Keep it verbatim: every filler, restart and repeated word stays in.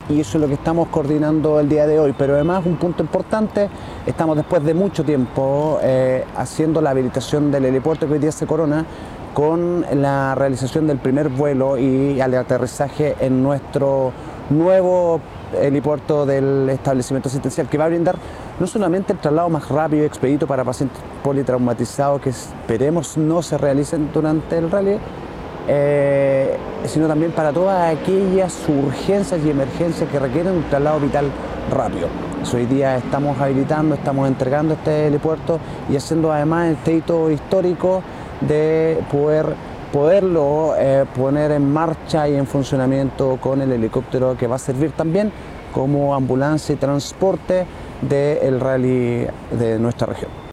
y eso es lo que estamos coordinando el día de hoy. Pero además, un punto importante, estamos después de mucho tiempo eh, haciendo la habilitación del helipuerto que hoy día se corona, con la realización del primer vuelo y al aterrizaje en nuestro nuevo helipuerto del establecimiento asistencial, que va a brindar no solamente el traslado más rápido y expedito para pacientes politraumatizados que esperemos no se realicen durante el rally, eh, sino también para todas aquellas urgencias y emergencias que requieren un traslado vital rápido. Eso hoy día estamos habilitando, estamos entregando este helipuerto y haciendo además este hito histórico de poder poderlo eh, poner en marcha y en funcionamiento con el helicóptero, que va a servir también como ambulancia y transporte del rally de nuestra región.